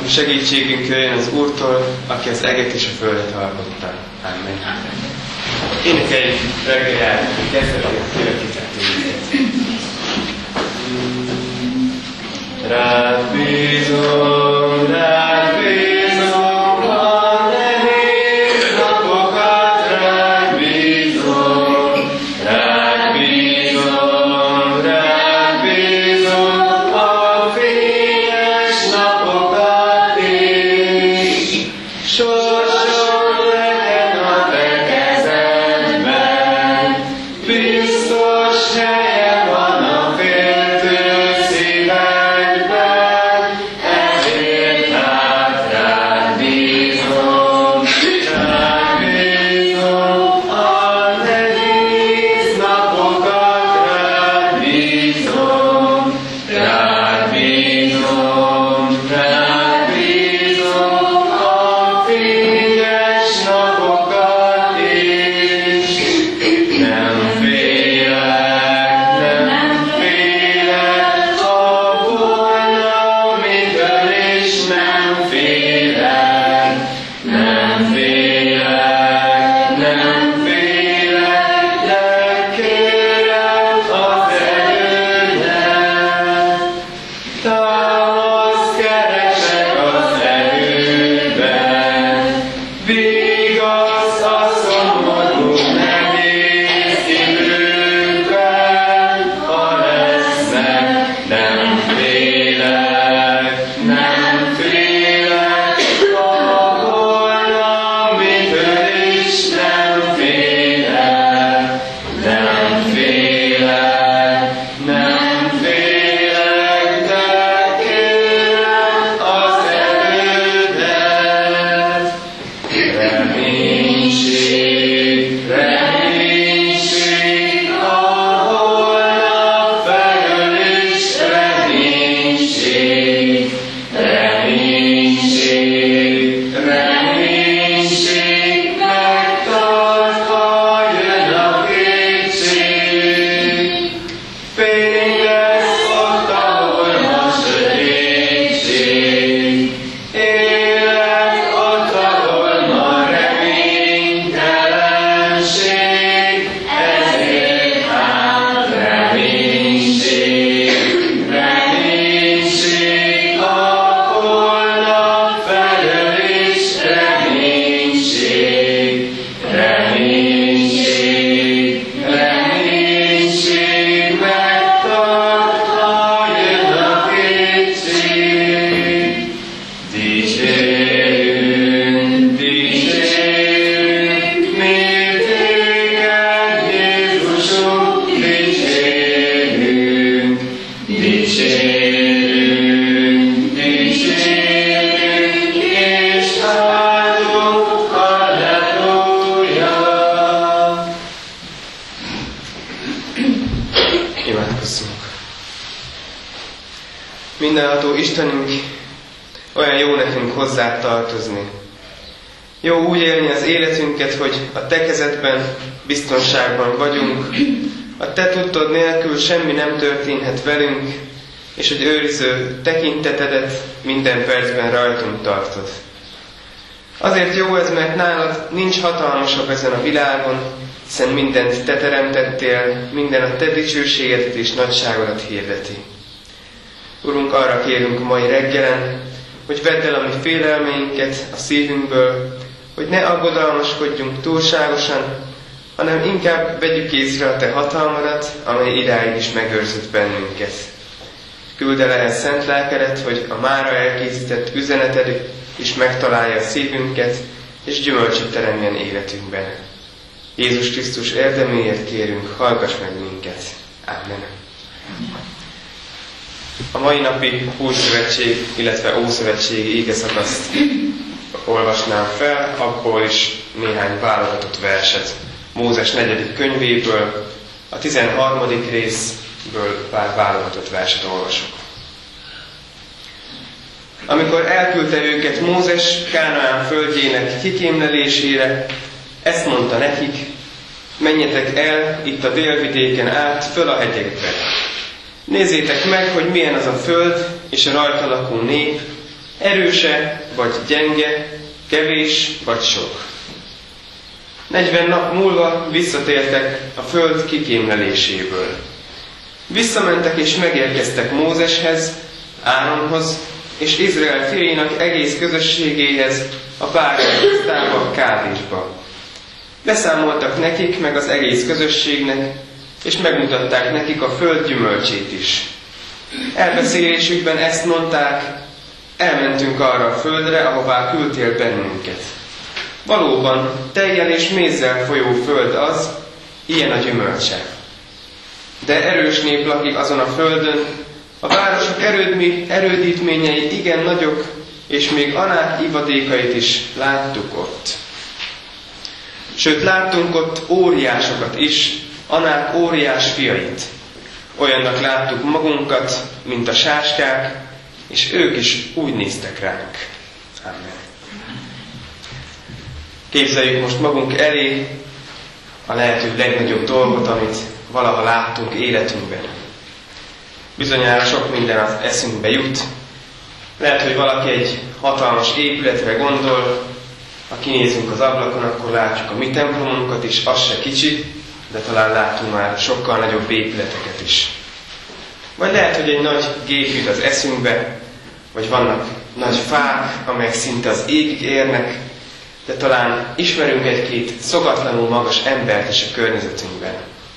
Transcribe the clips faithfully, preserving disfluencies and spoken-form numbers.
segítségünk jöjjön az Úrtól, aki az eget és a földet alkotta. Amen. Énekeljük reggel kezdetét, születítettünk. Rád bízom, rád bízom, ha nehéz napokat, rád bízom, rád bízom, rád bízom, a fényes napokat is. Sorsom legyen a te kezedben, biztos helye van a féltő szívedben, ezért hát rád bízom, rád bízom, a nehéz napokat, rád bízom, rád bízom, rád bízom, a fényes napokat is. Nem félek, nem félek, ha volna mitől is nem félek, nem félek, nem félek, de kérem az erődet. Támaszt keresek az erőben, vigasz a szomorú nehéz időben, ha lesznek, nem félek, nem félek, ha volna mitől is nem félek, nem félek, nem félek, de kérem az erődet. Reménység, reménység, a holnap felől is reménység, reménység, reménység, megtart, ha jön a kétség. Fény lesz ott, ahol ma sötétség, élet ott, ahol ma reménytelenség, ezért hát reménység, reménység, a holnap felől is reménység, reménység, reménység, megtart, ha jön a kétség. Dicsérjünk, dicsérjünk, mi téged, Jézusunk, dicsérjünk, dicsérjünk, dicsérjünk, és áldunk, halleluja. Imádkozzunk. Mindenható Istenünk, olyan jó nekünk hozzád tartozni. Jó úgy élni az életünket, hogy a te kezedben biztonságban vagyunk, a te tudtod nélkül semmi nem történhet velünk, és hogy őriző tekintetedet minden percben rajtunk tartod. Azért jó ez, mert nálad nincs hatalmasabb ezen a világon, hiszen mindent te teremtettél, minden a te dicsőségedet és nagyságodat hirdeti. Urunk, arra kérünk a mai reggelen, hogy vedd el a mi félelmeinket a szívünkből, hogy ne aggodalmaskodjunk túlságosan, hanem inkább vegyük észre a te hatalmadat, amely idáig is megőrzött bennünket. Küld el el szent lelkedet, hogy a mára elkészített üzeneted is megtalálja a szívünket, és gyümölcsöt teremjen életünkben. Jézus Krisztus érdeméért kérünk, hallgass meg minket. Amen. A mai napi Újszövetség, illetve Ószövetségi igeszakaszt olvasnám fel, abból is néhány válogatott verset. Mózes negyedik könyvéből, a tizenharmadik részből pár válogatott verset olvasok. Amikor elküldte őket Mózes Kánaán földjének kikémlelésére, ezt mondta nekik: menjetek el itt a délvidéken át, föl a hegyekbe. Nézzétek meg, hogy milyen az a föld és a rajta lakó nép, erőse vagy gyenge, kevés vagy sok. Negyven nap múlva visszatértek a föld kikémleléséből. Visszamentek és megérkeztek Mózeshez, Áronhoz és Izrael fiainak egész közösségéhez a Párja-pusztába, Kádésba. Beszámoltak nekik meg az egész közösségnek, és megmutatták nekik a föld gyümölcsét is. Elbeszélésükben ezt mondták: elmentünk arra a földre, ahová küldtél bennünket. Valóban tejjel és mézzel folyó föld az, ilyen a gyümölcse. De erős nép lakik azon a földön, a városok erődmi, erődítményei igen nagyok, és még Anák ivadékait is láttuk ott. Sőt, láttunk ott óriásokat is, Anák óriás fiait. Olyannak láttuk magunkat, mint a sáskák, és ők is úgy néztek ránk. Amen. Képzeljük most magunk elé a lehető legnagyobb dolgot, amit valaha láttunk életünkben. Bizonyára sok minden az eszünkbe jut. Lehet, hogy valaki egy hatalmas épületre gondol, ha kinézünk az ablakon, akkor látjuk a mi templomunkat is, az se kicsi, de talán látunk már sokkal nagyobb épületeket is. Vagy lehet, hogy egy nagy gép jut az eszünkbe, vagy vannak nagy fák, amelyek szinte az égig érnek, de talán ismerünk egy-két szokatlanul magas embert is a környezetünkben.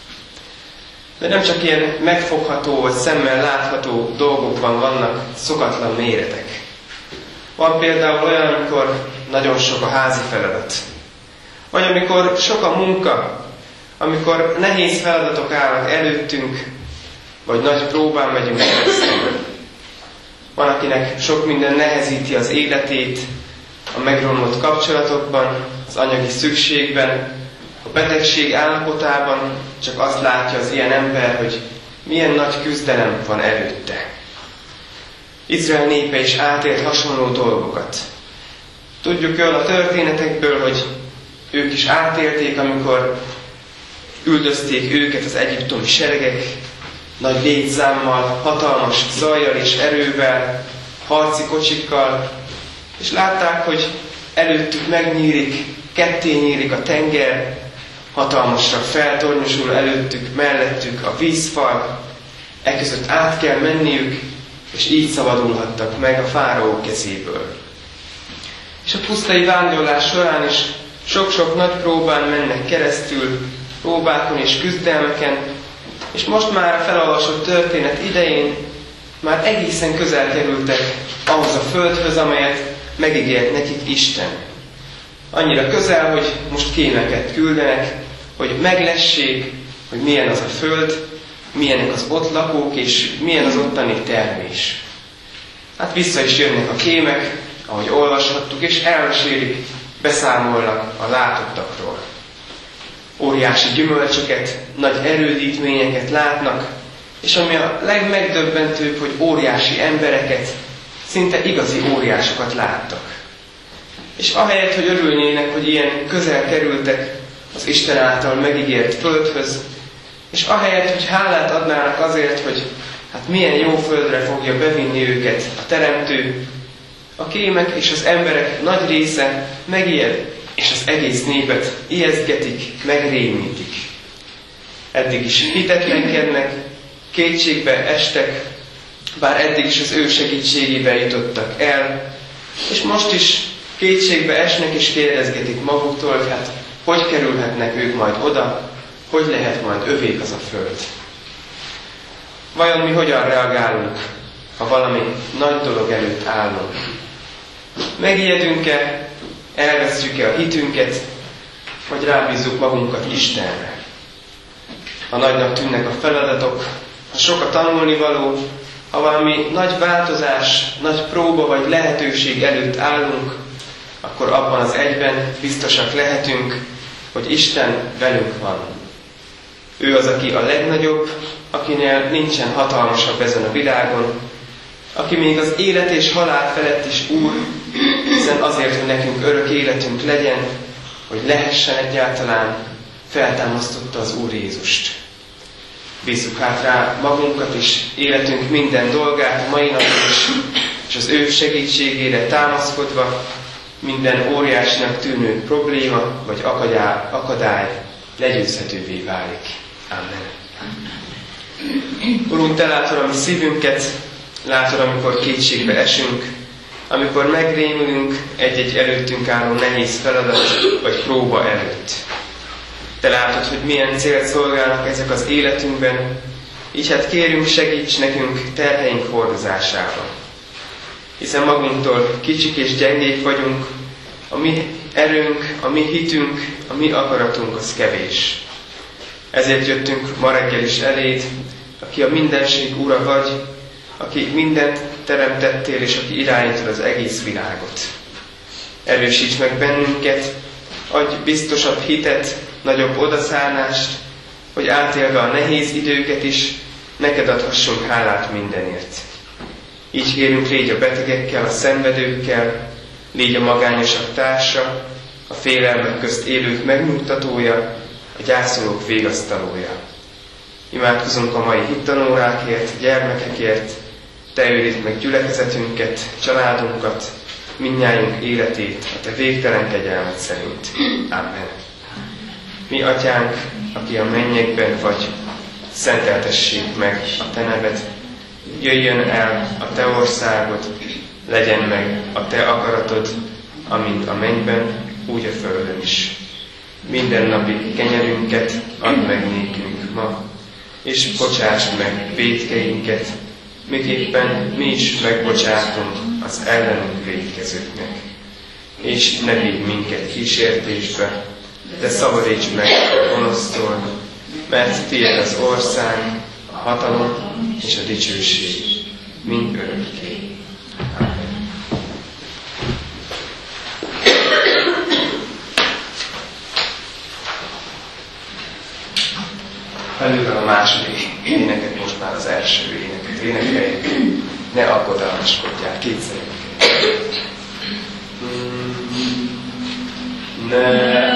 De nem csak ilyen megfogható vagy szemmel látható dolgokban vannak szokatlan méretek. Van például olyan, amikor nagyon sok a házi feladat. Vagy amikor sok a munka, amikor nehéz feladatok állnak előttünk, vagy nagy próbán megyünk keresztül. Van, akinek sok minden nehezíti az életét, a megromlott kapcsolatokban, az anyagi szükségben, a betegség állapotában, csak azt látja az ilyen ember, hogy milyen nagy küzdelem van előtte. Izrael népe is átélt hasonló dolgokat. Tudjuk jól a történetekből, hogy ők is átélték, amikor üldözték őket az egyiptomi seregek, nagy létszámmal, hatalmas zajjal és erővel, harci kocsikkal, és látták, hogy előttük megnyílik, ketté nyílik a tenger, hatalmasra feltornyosul előttük, mellettük a vízfal, eközött át kell menniük, és így szabadulhattak meg a fáraó kezéből. És a pusztai vándorlás során is sok-sok nagy próbán mennek keresztül, próbákon és küzdelmeken, és most már a felolvasott történet idején már egészen közel kerültek ahhoz a földhöz, amelyet megígért nekik Isten. Annyira közel, hogy most kémeket küldenek, hogy meglessék, hogy milyen az a föld, milyenek az ott lakók, és milyen az ottani termés. Hát vissza is jönnek a kémek, ahogy olvashattuk, és elmesélik, beszámolnak a látottakról. Óriási gyümölcsöket, nagy erődítményeket látnak, és ami a legmegdöbbentőbb, hogy óriási embereket, szinte igazi óriásokat láttak. És ahelyett, hogy örülnének, hogy ilyen közel kerültek az Isten által megígért földhöz, és ahelyett, hogy hálát adnának azért, hogy hát milyen jó földre fogja bevinni őket a Teremtő, a kémek és az emberek nagy része megijed, és az egész népet ijesztgetik, megrémítik. Eddig is hitetlenkednek, kétségbe estek, bár eddig is az ő segítségével jutottak el, és most is kétségbe esnek és kérdezgetik maguktól, hogy hát hogy kerülhetnek ők majd oda, hogy lehet majd övék az a föld. Vajon mi hogyan reagálunk, ha valami nagy dolog előtt állunk? Megijedünk-e, elvesztjük-e a hitünket, vagy rábízzuk magunkat Istenre? Ha nagynak tűnnek a feladatok, ha sok a tanulnivaló, ha valami nagy változás, nagy próba vagy lehetőség előtt állunk, akkor abban az egyben biztosak lehetünk, hogy Isten velünk van. Ő az, aki a legnagyobb, akinél nincsen hatalmasabb ezen a világon, aki még az élet és halál felett is Úr, hiszen azért, hogy nekünk örök életünk legyen, hogy lehessen egyáltalán, feltámasztotta az Úr Jézust. Bízzuk hát rá magunkat is, életünk minden dolgát, mai napon is, és az ő segítségére támaszkodva minden óriásnak tűnő probléma vagy akadály legyőzhetővé válik. Amen. Urunk, Te látod a mi szívünket, látod, amikor kétségbe esünk, amikor megrémülünk egy-egy előttünk álló nehéz feladat vagy próba előtt. Te látod, hogy milyen célt szolgálnak ezek az életünkben, így hát kérünk, segíts nekünk terheink hordozásában. Hiszen magunktól kicsik és gyengék vagyunk, a mi erőnk, a mi hitünk, a mi akaratunk az kevés. Ezért jöttünk ma reggel is eléd, aki a mindenség ura vagy, aki mindent teremtettél, és aki irányítod az egész világot. Erősíts meg bennünket, adj biztosabb hitet, nagyobb odaszállást, hogy átélve a nehéz időket is, neked adhassunk hálát mindenért. Így kérünk, légy a betegekkel, a szenvedőkkel, légy a magányosak társa, a félelmek közt élők megnyugtatója, a gyászolók végasztalója. Imádkozunk a mai hittanórákért, gyermekekért, Te őrizd meg gyülekezetünket, családunkat, mindnyájunk életét a Te végtelen kegyelmed szerint. Amen. Mi Atyánk, aki a mennyekben vagy, szenteltessék meg a Te neved, jöjjön el a Te országod, legyen meg a Te akaratod, amint a mennyben, úgy a földön is. Mindennapi kenyerünket add meg nékünk ma, és bocsáss meg vétkeinket, miképpen mi is megbocsátunk az ellenünk vétkezőknek. És ne vigy minket kísértésbe, de szabadíts meg a gonosztól, mert Tiéd az ország, a hatalom és a dicsőség, mind örökké. Amen. Felülve a második éneket, most már az első éneket énekeljük. Ne aggodalmaskodjál, kétszer énekeljük. Ne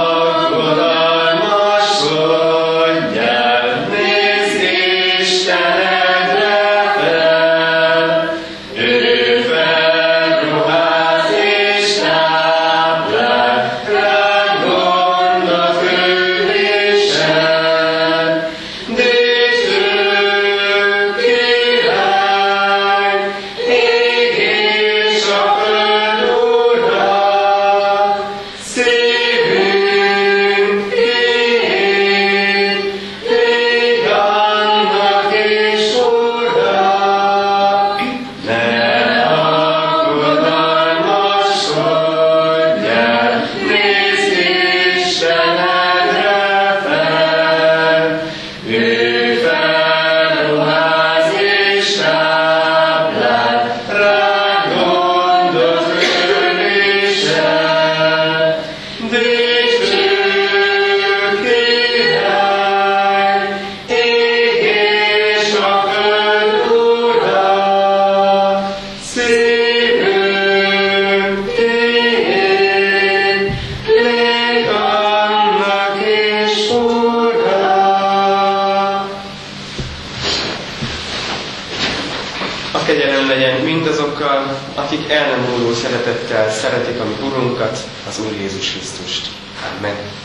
aggodalmaskodjál, nézz Istenedre fel, ő felruház és táplál, rád gondot ő visel. Dicső király, ég és a föld ura, szívünk tiéd, légy annak is ura. Ne aggodalmaskodjál, nézz Istenedre fel, ő felruház és táplál, rád gondot ő visel. Dicső király, ég és a föld ura, szívünk tiéd, légy annak is ura. A kegyelem legyen mindazokkal, akik el nem múló szeretettel szeretik a mi Urunkat, az Úr Jézus Krisztust. Amen.